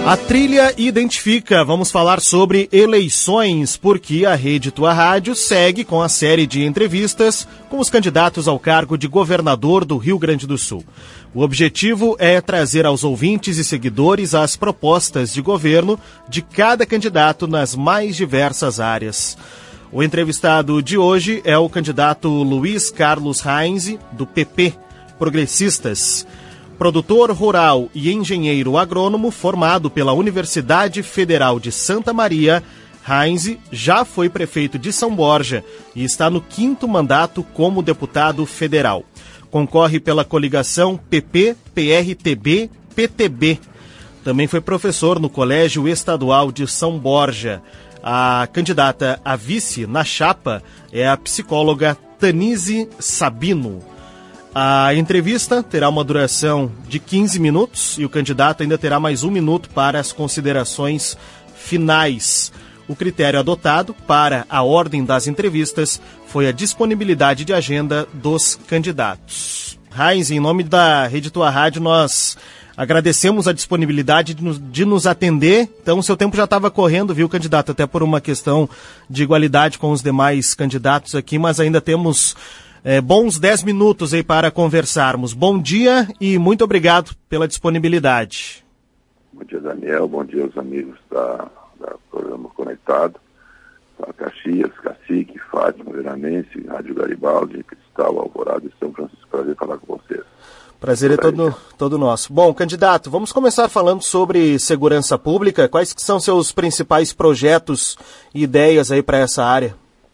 A trilha identifica, vamos falar sobre eleições, porque a Rede Tua Rádio segue com a série de entrevistas com os candidatos ao cargo de governador do Rio Grande do Sul. O objetivo é trazer aos ouvintes e seguidores as propostas de governo de cada candidato nas mais diversas áreas. O entrevistado de hoje é o candidato Luiz Carlos Reins, do PP, Progressistas. Produtor rural e engenheiro agrônomo formado pela Universidade Federal de Santa Maria, Reins já foi prefeito de São Borja e está no 5º mandato como deputado federal. Concorre pela coligação PP, PRTB, PTB. Também foi professor no Colégio Estadual de São Borja. A candidata a vice na chapa é a psicóloga Tanise Sabino. A entrevista terá uma duração de 15 minutos e o candidato ainda terá mais 1 minuto para as considerações finais. O critério adotado para a ordem das entrevistas foi a disponibilidade de agenda dos candidatos. Reins, em nome da Rede Tua Rádio, nós agradecemos a disponibilidade de nos atender. Então, seu tempo já estava correndo, viu, candidato? Até por uma questão de igualdade com os demais candidatos aqui, mas ainda temos bons 10 minutos aí para conversarmos. Bom dia e muito obrigado pela disponibilidade. Bom dia, Daniel. Bom dia aos amigos da Programa Conectado, da Caxias, Cacique, Fátima, Veranense, Rádio Garibaldi, Cristal, Alvorada e São Francisco. Prazer falar com vocês. Prazer é todo nosso. Bom, candidato, vamos começar falando sobre segurança pública. Quais que são seus principais projetos e ideias aí para essa área?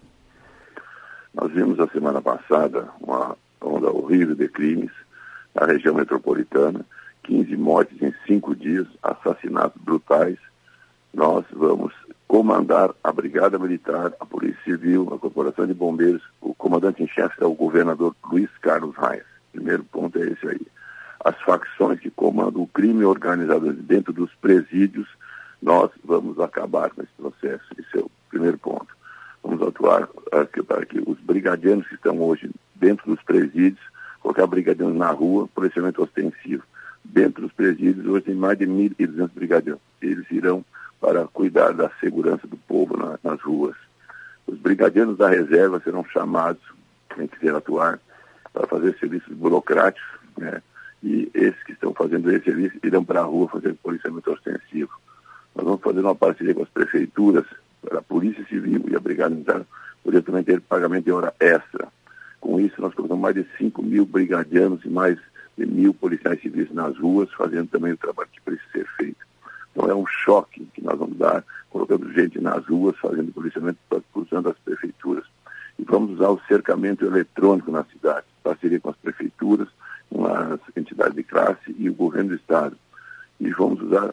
Nós vimos a semana passada uma onda horrível de crimes na região metropolitana, 15 mortes em 5 dias, assassinatos brutais. Nós vamos comandar a Brigada Militar, a Polícia Civil, a Corporação de Bombeiros. O comandante em chefe é o governador Luiz Carlos Reins. Primeiro ponto é esse aí. As facções que comandam o crime organizado dentro dos presídios, nós vamos acabar com esse processo. Esse é o primeiro ponto. Vamos atuar para que os brigadianos que estão hoje dentro dos presídios, colocar brigadianos na rua, policiamento ostensivo. Dentro dos presídios, hoje tem mais de 1.200 brigadianos. Eles irão para cuidar da segurança do povo nas ruas. Os brigadianos da reserva serão chamados, quem quiser atuar, para fazer serviços burocráticos, né? E esses que estão fazendo esse serviço irão para a rua fazer policiamento ostensivo. Nós vamos fazer uma parceria com as prefeituras, para a Polícia Civil e a Brigada Militar poder também ter pagamento de hora extra. Com isso, nós colocamos mais de 5.000 brigadianos e mais de 1.000 policiais civis nas ruas, fazendo também o trabalho que precisa ser feito. Então é um choque que nós vamos dar, colocando gente nas ruas, fazendo policiamento, usando as prefeituras. E vamos usar o cercamento eletrônico na cidade, parceria com as prefeituras, com as entidades de classe e o governo do estado. E vamos usar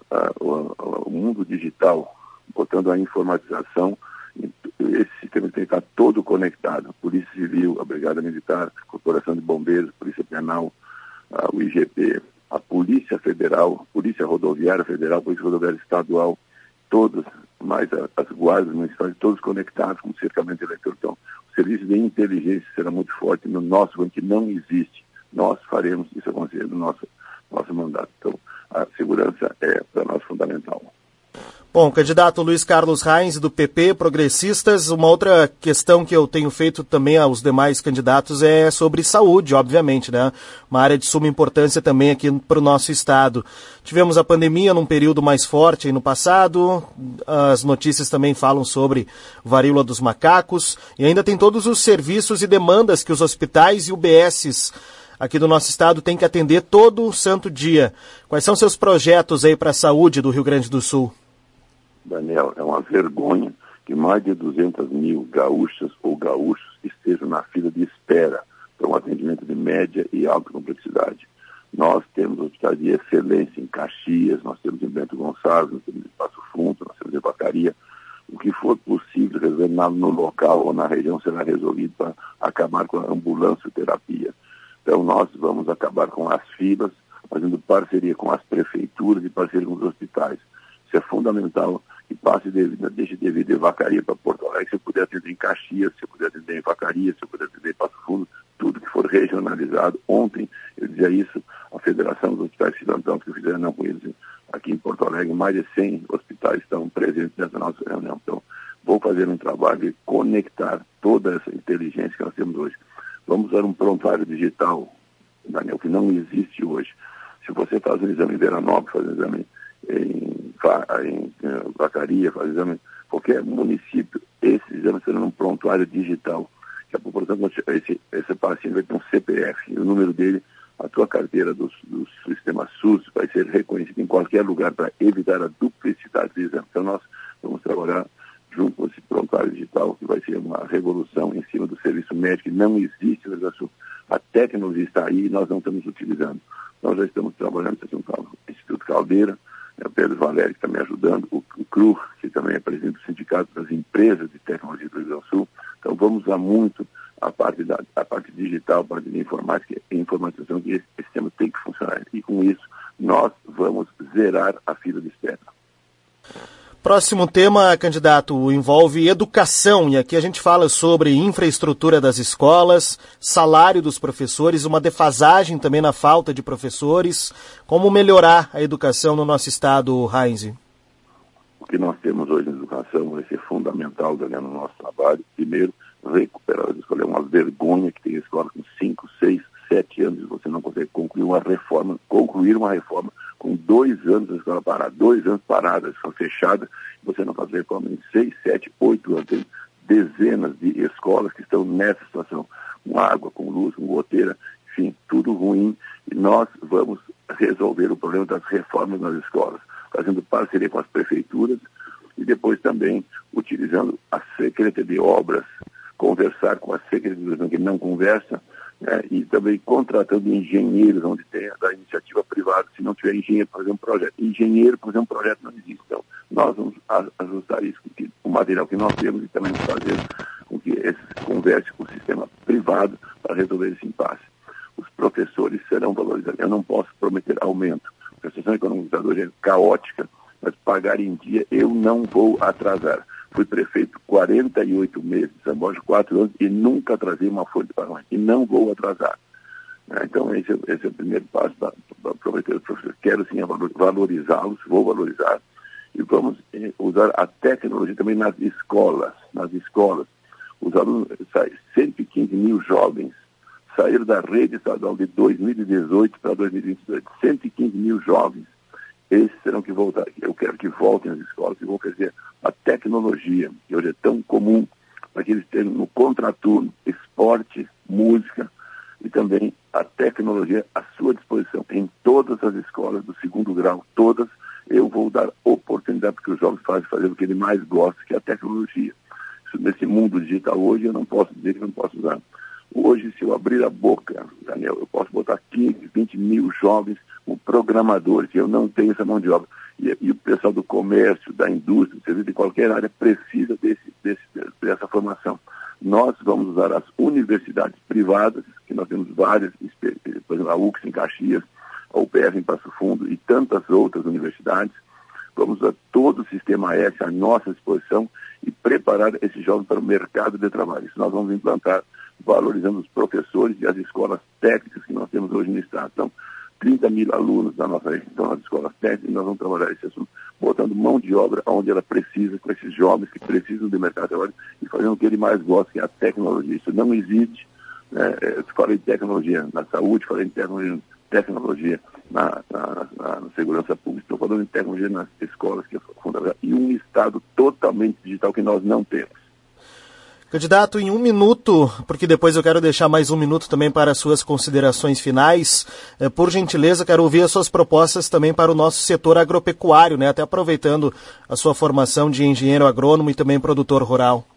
o mundo digital, botando a informatização. Esse sistema tem que estar todo conectado. Polícia Civil, a Brigada Militar, a Corporação de Bombeiros, Polícia Penal, o IGP, a Polícia Federal, Polícia Rodoviária Federal, Polícia Rodoviária Estadual, todos, mais as guardas municipais, todos conectados com o cercamento eletrônico. Então, o serviço de inteligência será muito forte no nosso banco, que não existe. Nós faremos isso acontecer no nosso mandato. Então, a segurança é para nós fundamental. Bom, candidato Luiz Carlos Reins, do PP, Progressistas, uma outra questão que eu tenho feito também aos demais candidatos é sobre saúde, obviamente, né? Uma área de suma importância também aqui para o nosso estado. Tivemos a pandemia num período mais forte aí no passado, as notícias também falam sobre varíola dos macacos, e ainda tem todos os serviços e demandas que os hospitais e UBSs aqui do nosso estado têm que atender todo santo dia. Quais são seus projetos aí para a saúde do Rio Grande do Sul? Daniel, é uma vergonha que mais de 200.000 gaúchas ou gaúchos estejam na fila de espera para um atendimento de média e alta complexidade. Nós temos hospitais de excelência em Caxias, nós temos em Bento Gonçalves, nós temos em Passo Fundo, nós temos em Vacaria. O que for possível resolver no local ou na região será resolvido para acabar com a ambulância-terapia. Então nós vamos acabar com as filas, fazendo parceria com as prefeituras e parceria com os hospitais. Isso é fundamental, que deixe de vir de Vacaria para Porto Alegre. Se eu puder atender em Caxias, se eu puder atender em Vacaria, se eu puder atender em Passo Fundo, tudo que for regionalizado. Ontem eu dizia isso, a Federação dos Hospitais Cidadãos que fizeram não com eles, aqui em Porto Alegre, mais de 100 hospitais estão presentes nessa nossa reunião. Então, vou fazer um trabalho de conectar toda essa inteligência que nós temos hoje. Vamos usar um prontuário digital, Daniel, que não existe hoje. Se você faz um exame em Veranópolis, faz um exame em Vacaria, faz um exame em qualquer município, esse exame será num prontuário digital. Que a população, esse paciente vai ter um CPF, e o número dele, a tua carteira do sistema SUS vai ser reconhecida em qualquer lugar para evitar a duplicidade de exame. Então nós vamos trabalhar junto com esse prontuário digital, que vai ser uma revolução em cima do serviço médico, que não existe no Brasil. A tecnologia está aí e nós não estamos utilizando. Nós já estamos trabalhando no Instituto Caldeira, o Pedro Valério que está me ajudando, o CRU, que também é presidente do Sindicato das Empresas de Tecnologia do Rio Grande do Sul. Então vamos usar muito a parte digital, a parte de informática e informatização, que esse sistema tem que funcionar. E com isso nós vamos zerar a fila de espera. Próximo tema, candidato, envolve educação, e aqui a gente fala sobre infraestrutura das escolas, salário dos professores, uma defasagem também na falta de professores. Como melhorar a educação no nosso estado, Heinz? O que nós temos hoje na educação vai ser fundamental no nosso trabalho. Primeiro, recuperar as escolas. É uma vergonha que tem escola com 5, 6, 7 anos e você não consegue concluir uma reforma com 2 anos da escola parada, 2 anos parada, são fechadas, você não faz reforma em 6, 7, 8 anos. Tem dezenas de escolas que estão nessa situação, com água, com luz, com goteira, enfim, tudo ruim. E nós vamos resolver o problema das reformas nas escolas, fazendo parceria com as prefeituras e depois também utilizando a Secretaria de Obras, conversar com a Secretaria de Educação, que não conversa, e também contratando engenheiros onde tem da iniciativa privada, se não tiver engenheiro para fazer um projeto. Engenheiro para fazer um projeto não existe. Então, nós vamos ajustar isso com o material que nós temos e também fazer com que esse converse com o sistema privado para resolver esse impasse. Os professores serão valorizados. Eu não posso prometer aumento. A situação econômica hoje é caótica, mas pagar em dia eu não vou atrasar. Fui prefeito 48 meses, São Borja 4 anos, e nunca atrasei uma folha de pagamento. E não vou atrasar. Então, esse é o primeiro passo para prometer os professores. Quero sim valorizá-los, vou valorizar. E vamos usar a tecnologia também nas escolas. Os alunos, 115 mil jovens saíram da rede estadual de 2018 para 2022. 115 mil jovens. Esses serão que voltar. Eu quero que voltem às escolas e vou oferecer a tecnologia, que hoje é tão comum, para que eles tenham no contraturno esporte, música e também a tecnologia à sua disposição. Em todas as escolas do 2º grau, todas, eu vou dar oportunidade para que os jovens fazer o que ele mais gosta, que é a tecnologia. Isso, nesse mundo digital hoje, eu não posso dizer que não posso usar. Hoje, se eu abrir a boca, Daniel, eu posso botar 15, 20 mil jovens como programadores, eu não tenho essa mão de obra. E o pessoal do comércio, da indústria, do serviço, de qualquer área, precisa dessa formação. Nós vamos usar as universidades privadas, que nós temos várias, por exemplo, a UX em Caxias, a UPF em Passo Fundo e tantas outras universidades. Vamos usar todo o sistema S à nossa disposição e preparar esses jovens para o mercado de trabalho. Isso nós vamos implantar, valorizando os professores e as escolas técnicas que nós temos hoje no Estado. Então, 30 mil alunos da nossa rede estão nas escolas técnicas e nós vamos trabalhar esse assunto, botando mão de obra onde ela precisa, com esses jovens que precisam do mercado de trabalho e fazendo o que ele mais gosta, que é a tecnologia. Isso não existe. Eu falei de tecnologia na saúde, falei de tecnologia na segurança pública, estou falando de tecnologia nas escolas, que é fundamental, e um Estado totalmente digital que nós não temos. Candidato, em 1 minuto, porque depois eu quero deixar mais 1 minuto também para as suas considerações finais, por gentileza, quero ouvir as suas propostas também para o nosso setor agropecuário, até aproveitando a sua formação de engenheiro agrônomo e também produtor rural.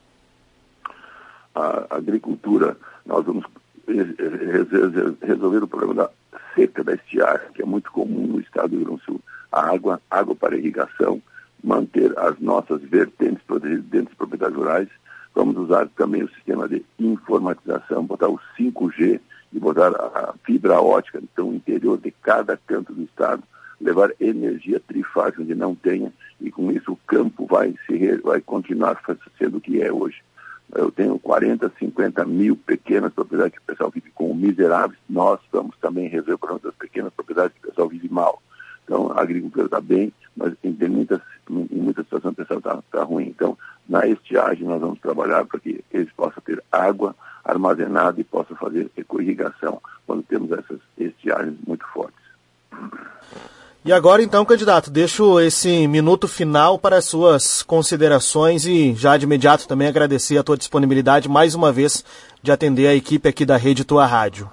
A agricultura, nós vamos resolver o problema da seca, da estiagem, que é muito comum no estado do Rio Grande do Sul. A água para irrigação, manter as nossas vertentes protegidas dentro das propriedades rurais. Vamos usar também o sistema de informatização, botar o 5G e botar a fibra ótica, então, no interior de cada canto do estado, levar energia trifásica onde não tenha, e com isso o campo vai continuar sendo o que é hoje. Eu tenho 40, 50 mil pequenas propriedades que o pessoal vive com miseráveis. Nós vamos também resolver o problema das pequenas propriedades que o pessoal vive mal. Então, a agricultura está bem, mas em muitas situações a pessoa está ruim. Então, na estiagem nós vamos trabalhar para que eles possam ter água armazenada e possam fazer ecoirrigação quando temos essas estiagens muito fortes. E agora, então, candidato, deixo esse minuto final para as suas considerações e já de imediato também agradecer a tua disponibilidade mais uma vez de atender a equipe aqui da Rede Tua Rádio.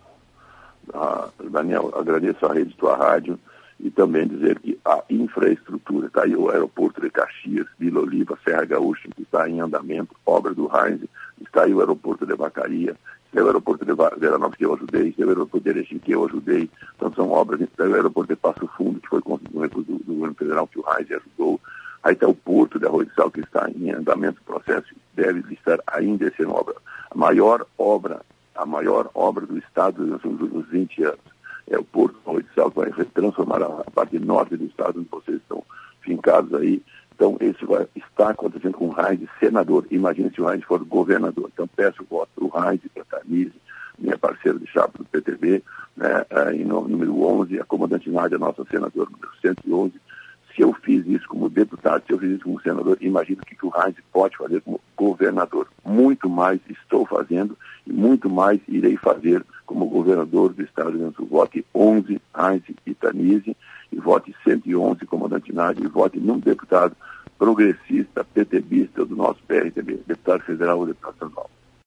Daniel, agradeço a Rede Tua Rádio e também dizer que a infraestrutura, está aí o aeroporto de Caxias, Vila Oliva, Serra Gaúcha, que está em andamento, obra do Heinz, está aí o aeroporto de Vacaria, tem o aeroporto de Veranópolis que eu ajudei, tem o aeroporto de Erechim que eu ajudei, então são obras, tem o aeroporto de Passo Fundo, que foi construído com recurso do governo federal, que o Heinz ajudou, aí está o porto de Arroio do Sal, que está em andamento, o processo deve estar ainda essa obra. A maior obra do Estado nos últimos 20 anos é o porto de Arroio do Sal, que vai transformar a parte norte do Estado, onde vocês estão fincados aí. Então, isso está acontecendo com o Heinz, senador. Imagine se o Heinz for governador. Então, peço o voto para o Heinz, para a Tanise, minha parceira de chapa do PTB, né, em número 11, a comandante Nádia, nossa senadora, número 111. Se eu fiz isso como deputado, se eu fiz isso como senador, imagino o que o Heinz pode fazer como governador. Muito mais estou fazendo e muito mais irei fazer como governador do Estado do Rio Grande do Sul. Vote 11, Heinz e Tanise, e vote 111, comandante Nádia, e vote num deputado progressista, PTBista do nosso PRTB, deputado federal ou deputado estadual.